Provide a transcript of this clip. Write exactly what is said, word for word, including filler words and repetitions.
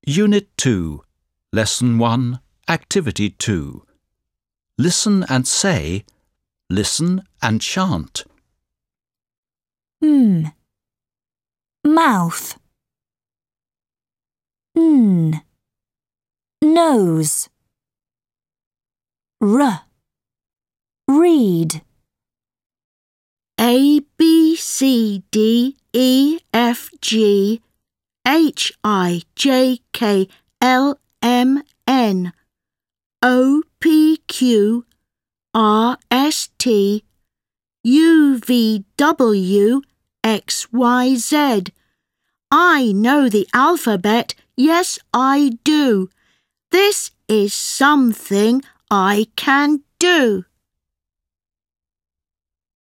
Unit two, Lesson one, Activity two. Listen and say, listen and chant. M. Mouth. N. Nose. R. Read. A, B, C, D, E, F, G, H, I, J, K, L, M, N, O, P, Q, R, S, T, U, V, W, X, Y, Z. I know the alphabet, yes I do. This is something I can do.